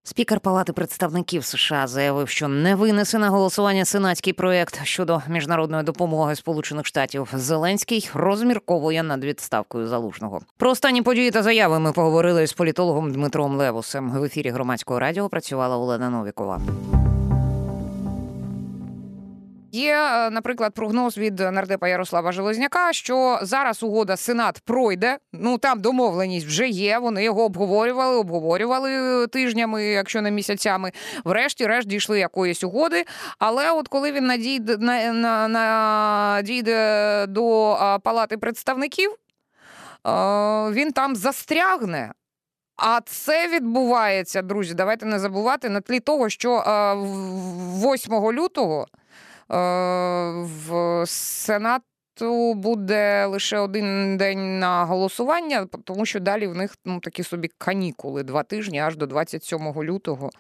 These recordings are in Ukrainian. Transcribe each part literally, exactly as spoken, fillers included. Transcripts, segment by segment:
Спікер Палати представників США заявив, що не винесе на голосування сенатський проєкт щодо міжнародної допомоги Сполучених Штатів. Зеленський розмірковує над відставкою Залужного. Про останні події та заяви ми поговорили з політологом Дмитром Левусем. В ефірі Громадського радіо працювала Олена Новікова. Є, наприклад, прогноз від нардепа Ярослава Железняка, що зараз угода Сенат пройде. Ну, там домовленість вже є, вони його обговорювали, обговорювали тижнями, якщо не місяцями. Врешті-решт дійшли якоїсь угоди. Але от коли він надійде, на, на, надійде до Палати представників, він там застрягне. А це відбувається, друзі, давайте не забувати, на тлі того, що восьмого лютого в Сенату буде лише один день на голосування, тому що далі в них ну, такі собі канікули, два тижні, аж до двадцять сьомого лютого.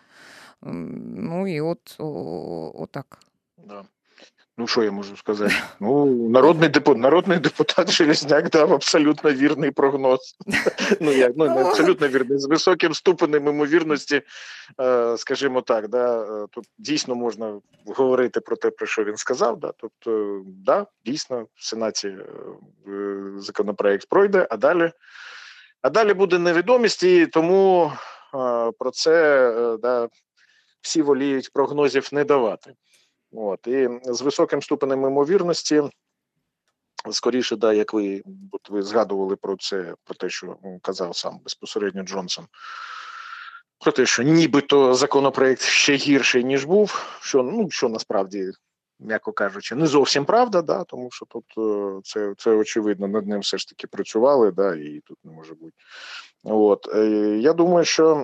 Ну і от о, отак. Да. Ну, що я можу сказати? Ну, народний депутат, народний депутат Железняк дав абсолютно вірний прогноз. Ну, як, ну, не абсолютно вірний, з високим ступенем ймовірності, скажімо так, да, тут дійсно можна говорити про те, про що він сказав, да, тобто, да, дійсно, в Сенаті законопроект пройде, а далі, а далі буде невідомість, і тому про це, да, всі воліють прогнозів не давати. От, і з високим ступенем ймовірності, скоріше, да, як ви, от ви згадували про це, про те, що казав сам безпосередньо Джонсон, про те, що нібито законопроект ще гірший, ніж був, що, ну, що насправді, м'яко кажучи, не зовсім правда, да, тому що тут це, це очевидно, над ним все ж таки працювали, да, і тут не може бути. От, я думаю, що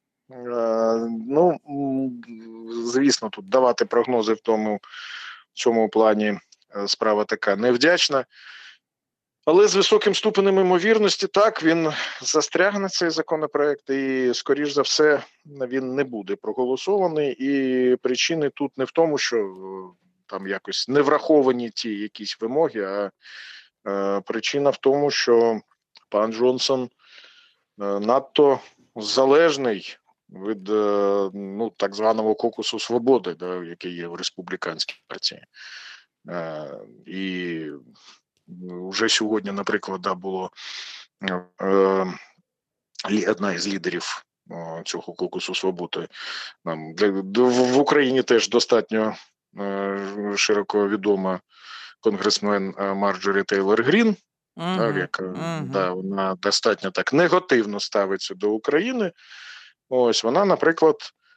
ну, звісно, тут давати прогнози в тому в цьому плані справа така невдячна. Але з високим ступенем ймовірності, так, він застрягне цей законопроект і, скоріш за все, він не буде проголосований. І причини тут не в тому, що там якось не враховані ті якісь вимоги, а е, причина в тому, що пан Джонсон е, надто залежний від ну, так званого кокусу свободи, да, який є в республіканській партії. Е, і вже сьогодні, наприклад, да, було е, одна із лідерів е, цього кокусу свободи. Нам, для, в Україні теж достатньо е, широко відома конгресмен Марджорі Тейлор Грін, uh-huh. да, яка uh-huh. да, вона достатньо так негативно ставиться до України. Ось, вона, наприклад,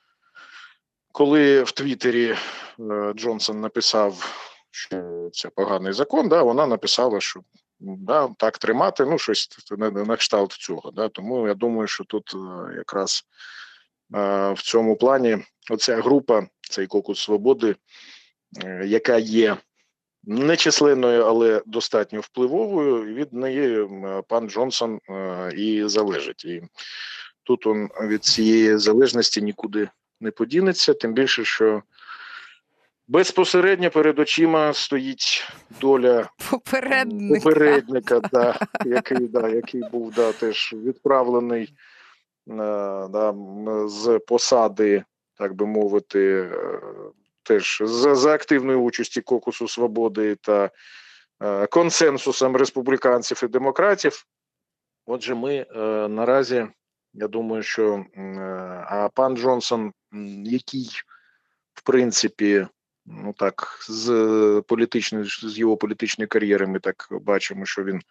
коли в Твіттері е, Джонсон написав, що це поганий закон, да, вона написала, що да, так тримати, ну, щось на, на кшталт цього. Да, тому я думаю, що тут е, якраз е, в цьому плані оця група, цей кокус свободи, е, яка є нечисленною, але достатньо впливовою, від неї е, пан Джонсон е, і залежить. І тут він від цієї залежності нікуди не подінеться, тим більше, що безпосередньо перед очима стоїть доля попередника, попередника да, який, да, який був да, теж відправлений да, з посади, так би мовити, теж за, за активної участі кокусу свободи та консенсусом республіканців і демократів. Отже, ми наразі, я думаю, що а пан Джонсон, який, в принципі, ну так, з політичної, з його політичної кар'єри ми так бачимо, що він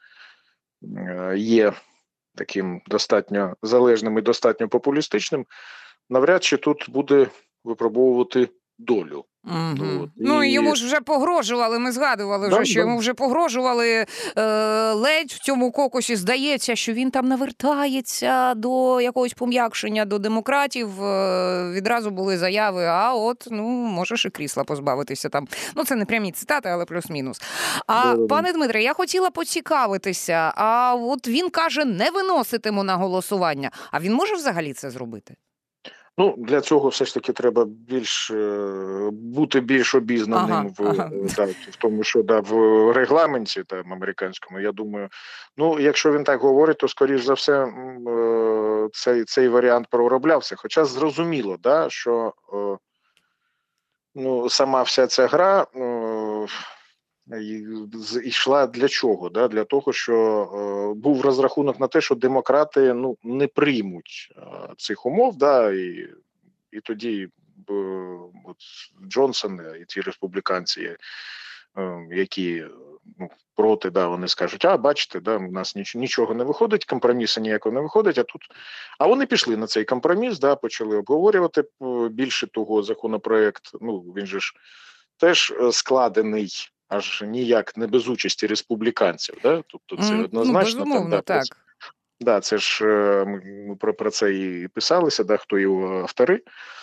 є таким достатньо залежним і достатньо популістичним, навряд чи тут буде випробовувати долю. Угу. От, ну, і... йому ж вже погрожували, ми згадували вже, да, що да. йому вже погрожували е, ледь в цьому кокусі. Здається, що він там навертається до якогось пом'якшення до демократів. Е, відразу були заяви, а от, ну, можеш і крісла позбавитися там. Ну, це не прямі цитати, але плюс-мінус. А, да, да. Пане Дмитре, я хотіла поцікавитися, а от він каже, не виноситиму на голосування. А він може взагалі це зробити? Ну, для цього все ж таки треба більш е, бути більш обізнаним Ага, в, ага. е, да, в тому, що да, в регламенті там американському. Я думаю, ну якщо він так говорить, то скоріш за все м, е, цей, цей варіант пророблявся. Хоча зрозуміло, да, що е, ну, сама вся ця гра е, і- з- йшла для чого? Да? Для того, що е, був розрахунок на те, що демократи ну, не приймуть е, цих умов, да, і і тоді е, от Джонсон і ті республіканці, е, які ну, проти, да, вони скажуть, а бачите, да, у нас ніч, нічого не виходить, компромісу ніякого не виходить, а тут. А вони пішли на цей компроміс, да, почали обговорювати. е, Більше того, законопроект, ну він же ж теж е, складений аж ніяк не без участі республіканців. Да? Тобто це М, Ну, однозначно так, безумовно, да, про так. да, це ж е, ми про, про це і писалося, да, хто його автори.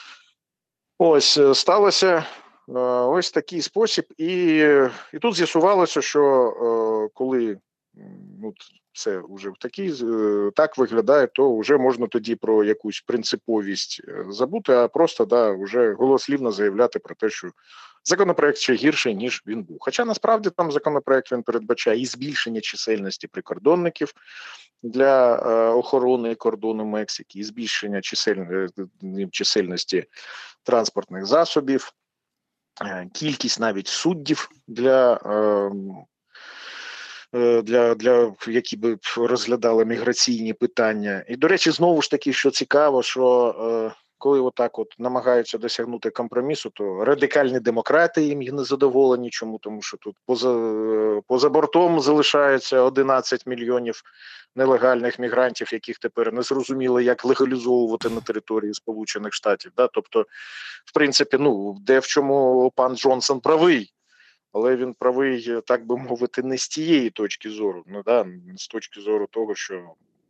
Ось е, сталося е, ось такий спосіб, і, і тут з'ясувалося, що е, коли ну, це вже в такий е, так виглядає, то вже можна тоді про якусь принциповість е, забути, а просто да, вже голослівно заявляти про те, що законопроект ще гірший, ніж він був. Хоча насправді там законопроект він передбачає і збільшення чисельності прикордонників для е, охорони кордону Мексики, і збільшення чисельної чисельності транспортних засобів, е, кількість навіть суддів для, е, е, для, для які би розглядали міграційні питання. І, до речі, знову ж таки, що цікаво, що е, коли отак от намагаються досягнути компромісу, то радикальні демократи їм не задоволені. Чому? Тому що тут поза, поза бортом залишається одинадцять мільйонів нелегальних мігрантів, яких тепер не зрозуміло, як легалізовувати на території Сполучених Штатів. Да? Тобто, в принципі, ну, де в чому пан Джонсон правий, але він правий, так би мовити, не з тієї точки зору, ну, да? З точки зору того, що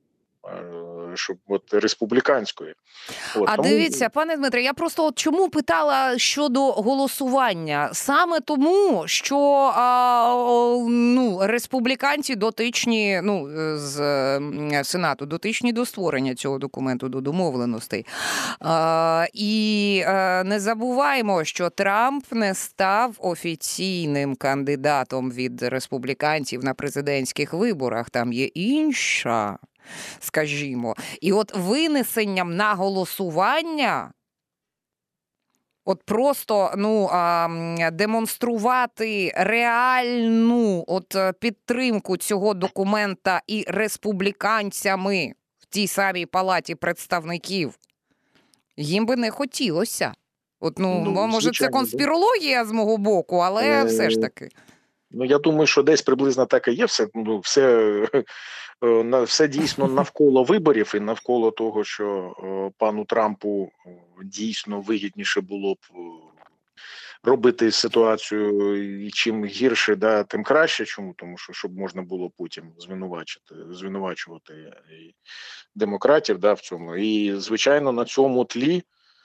щоб от республіканської. От, А тому дивіться, пане Дмитре, я просто от чому питала щодо голосування? Саме тому, що а, о, ну, республіканці дотичні, ну, з м, Сенату, дотичні до створення цього документу, до домовленостей. А, і а, не забуваємо, що Трамп не став офіційним кандидатом від республіканців на президентських виборах. Там є інша, скажімо. І от винесенням на голосування, от просто ну, а, демонструвати реальну от підтримку цього документа і республіканцями в тій самій палаті представників, їм би не хотілося. От, ну, ну, може, це звичайно, да. конспірологія з мого боку, але все ж Е, таки. Ну, я думаю, що десь приблизно так і є. Все, ну, все, е, на- все дійсно навколо виборів і навколо того, що е, пану Трампу е, дійсно вигідніше було б е, робити ситуацію і чим гірше, да, тим краще. Чому? Тому що щоб можна було потім звинувачити, звинувачувати і демократів, да, в цьому. І, звичайно, на цьому тлі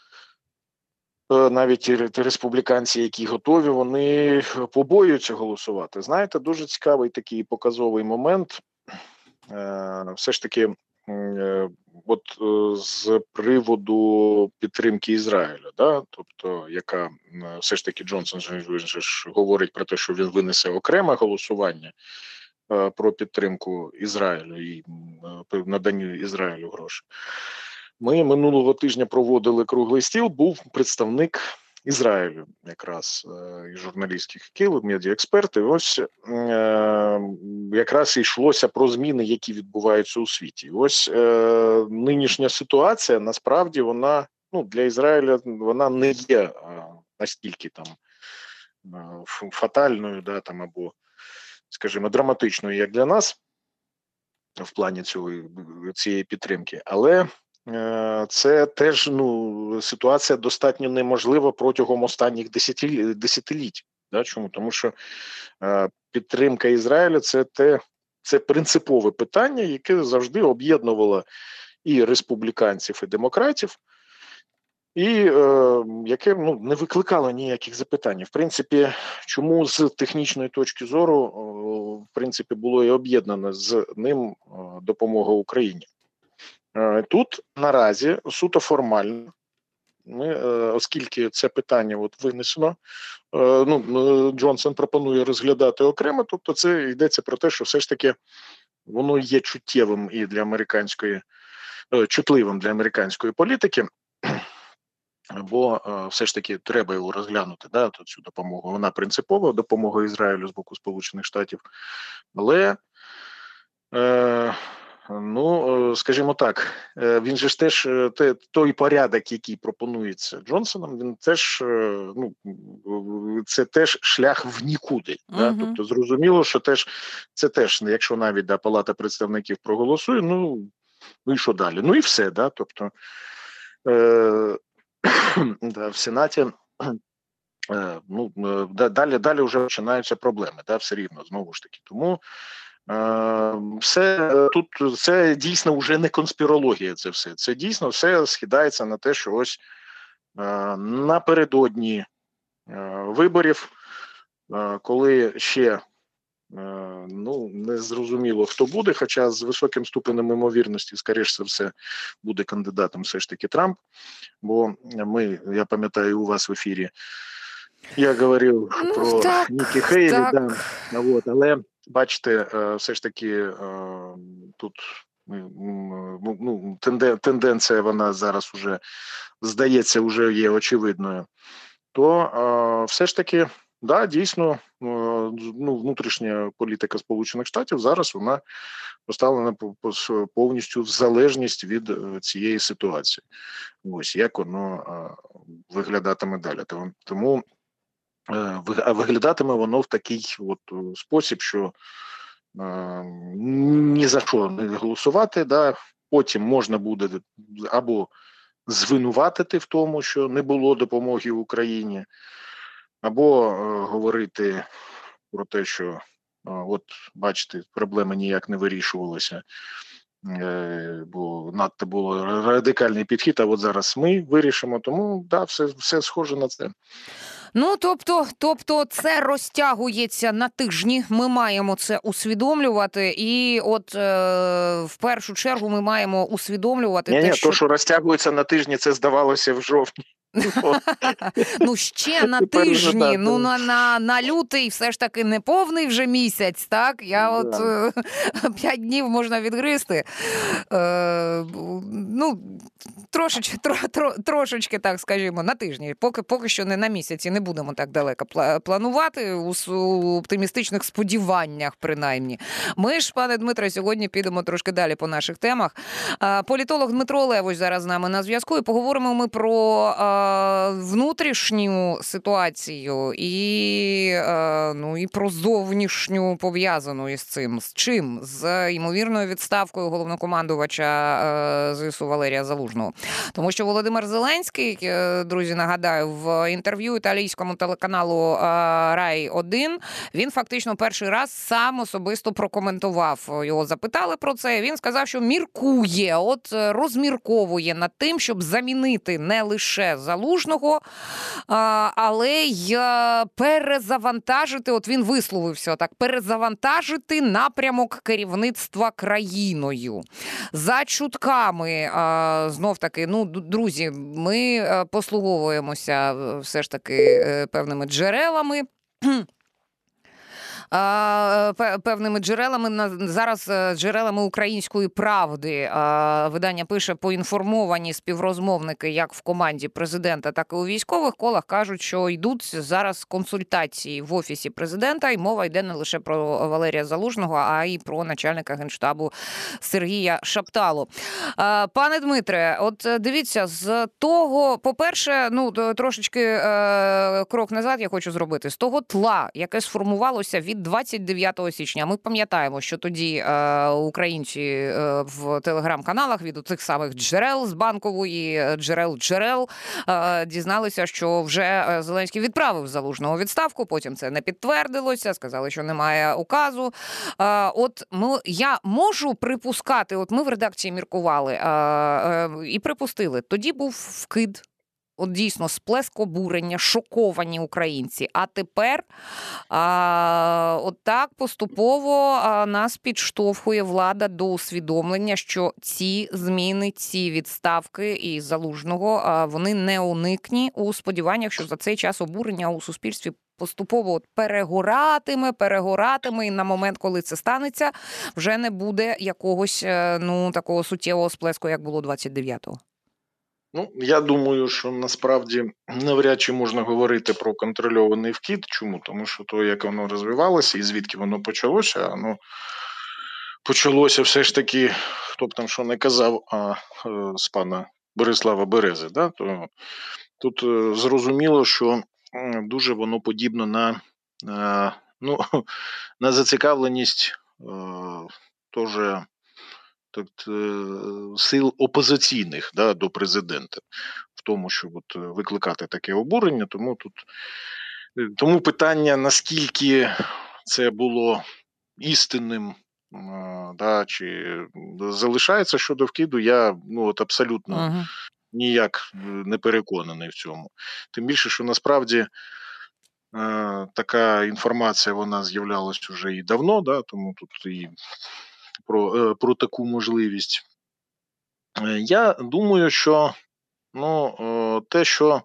е, навіть ті ре- ті республіканці, які готові, вони побоюються голосувати. Знаєте, дуже цікавий такий показовий момент. Е, Все ж таки, м, е, от е, з приводу підтримки Ізраїля, да? Тобто, яка м, все ж таки Джонсон же, він же ж говорить про те, що він винесе окреме голосування е, про підтримку Ізраїлю і м, е, наданню Ізраїлю грошей. Ми минулого тижня проводили круглий стіл, був представник Ізраїлю, якраз е, і журналістських кіл, медіаексперти. Ось е, якраз і йшлося про зміни, які відбуваються у світі. Ось е, нинішня ситуація насправді вона ну для Ізраїля вона не є е, настільки там е, ф- фатальною, да там або, скажімо, драматичною, як для нас в плані цього цієї підтримки, але е, це теж ну ситуація достатньо неможлива протягом останніх десятиліть. десятиліть да? Чому? Тому що е, підтримка Ізраїля це те, це принципове питання, яке завжди об'єднувало і республіканців, і демократів. І е, яке ну не викликало ніяких запитань. В принципі, чому з технічної точки зору, о, в принципі, було і об'єднано з ним о, допомога Україні. Е, Тут наразі суто формально ми, оскільки це питання от винесено, ну, Джонсон пропонує розглядати окремо, тобто це йдеться про те, що все ж таки воно є чуттєвим і для американської, чутливим для американської політики, бо все ж таки треба його розглянути, да, цю допомогу. Вона принципова, допомога Ізраїлю з боку Сполучених Штатів, але е, ну, скажімо так, він же ж теж той порядок, який пропонується Джонсоном, він теж, ну, це теж шлях в нікуди. Uh-huh. Да? Тобто зрозуміло, що теж це теж, якщо навіть да, Палата представників проголосує, ну, ну і що далі? Ну і все, да, тобто е, да, в Сенаті е, ну, далі, далі вже починаються проблеми, да, все рівно, знову ж таки. Тому все тут це дійсно вже не конспірологія. Це все це дійсно все скидається на те, що ось напередодні виборів, коли ще ну не зрозуміло хто буде, хоча з високим ступенем ймовірності, скоріше за все, буде кандидатом все ж таки Трамп. Бо ми, я пам'ятаю, у вас в ефірі я говорив ну, про так, Нікі Хейлі, да, от, але бачите, все ж таки тут ну, тенденція, вона зараз уже, здається, вже є очевидною, то все ж таки, да, дійсно, ну, внутрішня політика Сполучених Штатів зараз вона поставлена повністю в залежність від цієї ситуації. Ось, як воно виглядатиме далі. Тому а виглядатиме воно в такий от спосіб, що е, ні за що не голосувати, да, потім можна буде або звинуватити в тому, що не було допомоги Україні, або е, говорити про те, що е, от, бачите, проблеми ніяк не вирішувалися, е, бо надто було радикальний підхід, а от зараз ми вирішимо, тому да, все, все схоже на це. Ну, тобто, тобто це розтягується на тижні, ми маємо це усвідомлювати, і от е, в першу чергу ми маємо усвідомлювати ні, те, ні, що... то, що розтягується на тижні, це здавалося в жовтні. Ну, ще на тижні, ну, на, на, на лютий все ж таки не повний вже місяць, так? Я от п'ять днів можна відгризти. Е, ну, трошечки, тро, тро, трошечки, так скажімо, на тижні. Поки, поки що не на місяці, не будемо так далеко планувати, у, у оптимістичних сподіваннях, принаймні. Ми ж, пане Дмитре, сьогодні підемо трошки далі по наших темах. Політолог Дмитро Левось зараз з нами на зв'язку, і поговоримо ми про внутрішню ситуацію і, ну, і про зовнішню пов'язану із цим. З чим? З ймовірною відставкою головнокомандувача ЗСУ Валерія Залужного. Тому що Володимир Зеленський, друзі, нагадаю, в інтерв'ю італійському телеканалу Рай один, він фактично перший раз сам особисто прокоментував. Його запитали про це, він сказав, що міркує, от розмірковує над тим, щоб замінити не лише Залужного, але й перезавантажити, от він висловився так, перезавантажити напрямок керівництва країною. За чутками, знов таки, ну, друзі, ми послуговуємося все ж таки певними джерелами, певними джерелами, зараз джерелами «Української правди». Видання пише, поінформовані співрозмовники як в команді президента, так і у військових колах кажуть, що йдуть зараз консультації в Офісі президента, і мова йде не лише про Валерія Залужного, а й про начальника Генштабу Сергія Шапталу. Пане Дмитре, от дивіться, з того, по-перше, ну, трошечки крок назад я хочу зробити, з того тла, яке сформувалося від двадцять дев'ятого січня. Ми пам'ятаємо, що тоді е, українці е, в телеграм-каналах від цих самих джерел з Банкової, джерел-джерел, е, дізналися, що вже Зеленський відправив Залужного у відставку, потім це не підтвердилося, сказали, що немає указу. Е, от ми, я можу припускати, от ми в редакції міркували е, е, і припустили, тоді був вкид от дійсно сплеск обурення, шоковані українці. А тепер а, от так поступово а, нас підштовхує влада до усвідомлення, що ці зміни, ці відставки і Залужного, а, вони неуникні у сподіваннях, що за цей час обурення у суспільстві поступово от перегоратиме, перегоратиме, і на момент, коли це станеться, вже не буде якогось, ну, такого суттєвого сплеску, як було двадцять дев'ятого. Ну, я думаю, що насправді навряд чи можна говорити про контрольований вкид. Чому? Тому що то, як воно розвивалося і звідки воно почалося, воно почалося все ж таки, хто б там що не казав, а з пана Борислава Берези, да? То тут зрозуміло, що дуже воно подібно на, ну, на зацікавленість теж так, сил опозиційних, да, до президента в тому, щоб от викликати таке обурення. Тому тут тому питання, наскільки це було істинним, да, чи залишається щодо вкиду, я ну, от абсолютно ага. ніяк не переконаний в цьому. Тим більше, що насправді е, така інформація, вона з'являлась вже і давно, да, тому тут і про, е, про таку можливість. Е, я думаю, що ну, е, те, що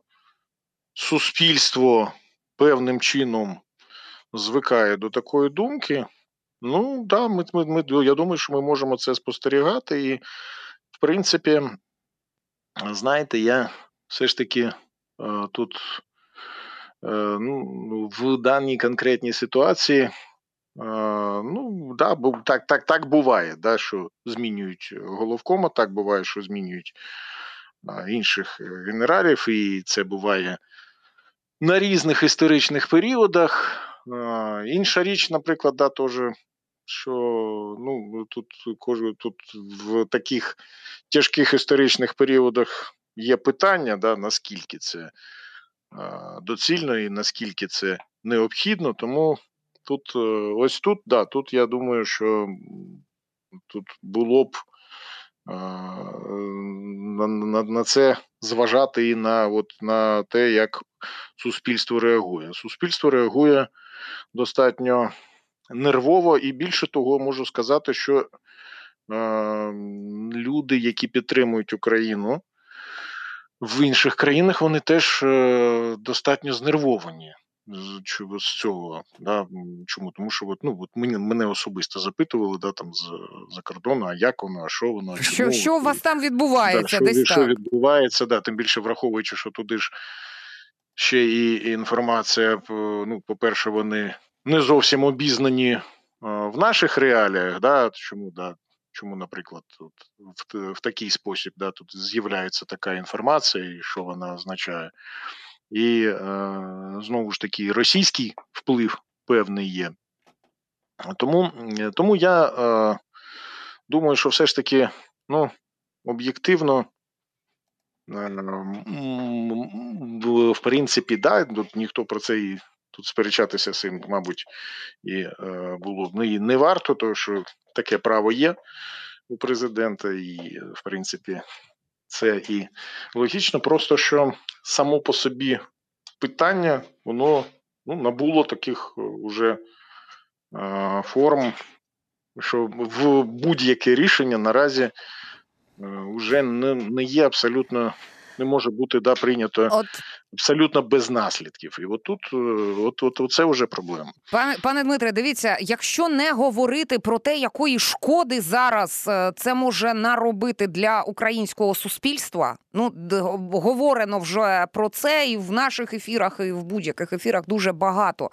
суспільство певним чином звикає до такої думки, ну, да, ми, ми, ми, я думаю, що ми можемо це спостерігати. І, в принципі, знаєте, я все ж таки е, тут е, ну, в даній конкретній ситуації, е, ну, да, так, так, так буває, да, що змінюють головкома, так буває, що змінюють е, інших генералів, і це буває на різних історичних періодах. Е, інша річ, наприклад, да, теж, що ну, тут, тут в таких тяжких історичних періодах є питання, да, наскільки це е, доцільно і наскільки це необхідно. Тому тут, ось тут, да, тут я думаю, що тут було б е, на, на, на це зважати і на, от, на те, як суспільство реагує. Суспільство реагує достатньо нервово, і більше того, можу сказати, що е, люди, які підтримують Україну в інших країнах, вони теж е, достатньо знервовані з, з цього. Да? Чому? Тому що от, ну, от мене, мене особисто запитували, да, там, з, за кордону, а як воно, а що воно, що, чому? що у вас там відбувається? Да, десь що, так? що відбувається, да, тим більше враховуючи, що туди ж ще і інформація, ну, по-перше, вони не зовсім обізнані в наших реаліях, да, чому, да, чому, наприклад, тут, в, в такий спосіб, да, тут з'являється така інформація, і що вона означає. І, е, знову ж таки, російський вплив певний є. Тому, тому я е, думаю, що все ж таки, ну, об'єктивно, в принципі, да, тут ніхто про це і тут сперечатися з цим, мабуть, і е, було не, не варто, тому що таке право є у президента, і, в принципі, це і логічно, просто що само по собі питання, воно ну, набуло таких уже е, форм, що в будь-яке рішення наразі е, вже не, не є абсолютно, не може бути да, прийнято от абсолютно без наслідків. І от тут от, от, от це вже проблема. Пане, пане Дмитре, дивіться, якщо не говорити про те, якої шкоди зараз це може наробити для українського суспільства, ну, говорено вже про це і в наших ефірах, і в будь-яких ефірах дуже багато.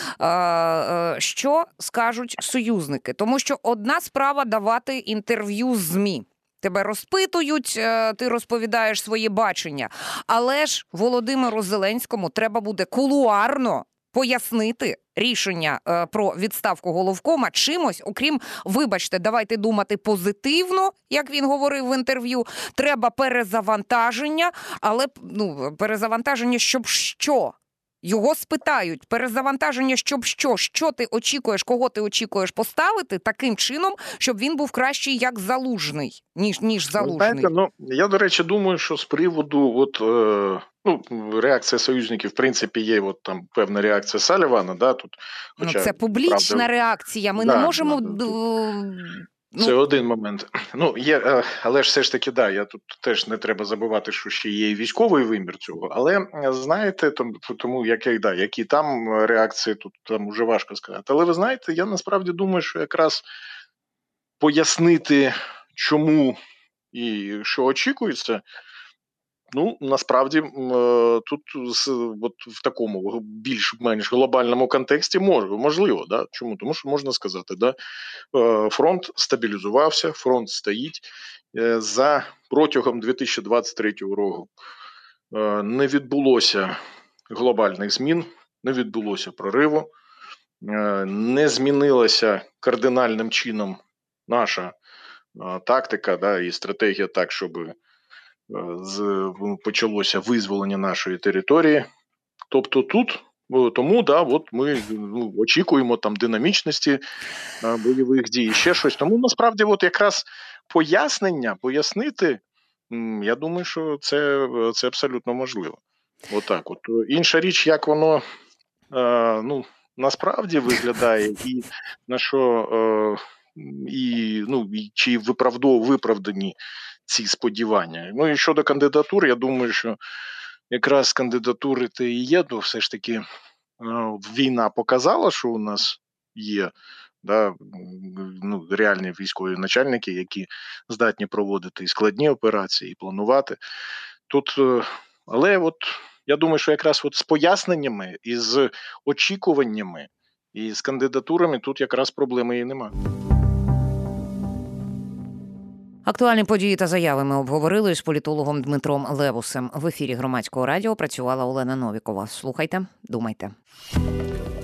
Що скажуть союзники? Тому що одна справа давати інтерв'ю з ЗМІ. Тебе розпитують, ти розповідаєш своє бачення. Але ж Володимиру Зеленському треба буде кулуарно пояснити рішення про відставку головкома чимось, окрім, вибачте, давайте думати позитивно, як він говорив в інтерв'ю, треба перезавантаження, але ну, перезавантаження, щоб що? Його спитають, перезавантаження, щоб що? Що ти очікуєш, кого ти очікуєш поставити таким чином, щоб він був кращий як Залужний, ніж, ніж Залужний? Знаєте, ну, я, до речі, думаю, що з приводу от, е, ну, реакція союзників, в принципі, є от, там, певна реакція Салівана. Да, тут, хоча, ну, це публічна правда, реакція, ми да, не можемо... да, Ну, це один момент. Ну, є, але ж все ж таки, да, я тут теж не треба забувати, що ще є і військовий вимір цього. Але, знаєте, тому, тому які, да, які там реакції, тут там уже важко сказати. Але ви знаєте, я насправді думаю, що якраз пояснити, чому і що очікується, ну, насправді, тут от в такому більш-менш глобальному контексті можливо. Да? Чому? Тому що можна сказати, да? Фронт стабілізувався, фронт стоїть. За протягом дві тисячі двадцять третього року не відбулося глобальних змін, не відбулося прориву, не змінилася кардинальним чином наша тактика, да, і стратегія так, щоб з, почалося визволення нашої території. Тобто тут, тому, да, от ми ну, очікуємо там динамічності а, бойових дій, ще щось. Тому насправді от якраз пояснення, пояснити, я думаю, що це, це абсолютно можливо. Отак. От. Інша річ, як воно а, ну, насправді виглядає і на що а, і, ну, і чи виправдов, виправдані ці сподівання. Ну і щодо кандидатур, я думаю, що якраз кандидатури те і є, то все ж таки війна показала, що у нас є, да, ну, реальні військові начальники, які здатні проводити і складні операції, і планувати. Тут, але от я думаю, що якраз от з поясненнями і з очікуваннями і з кандидатурами тут якраз проблеми і немає. Актуальні події та заяви ми обговорили з політологом Дмитром Левусем. В ефірі Громадського радіо працювала Олена Новікова. Слухайте, думайте.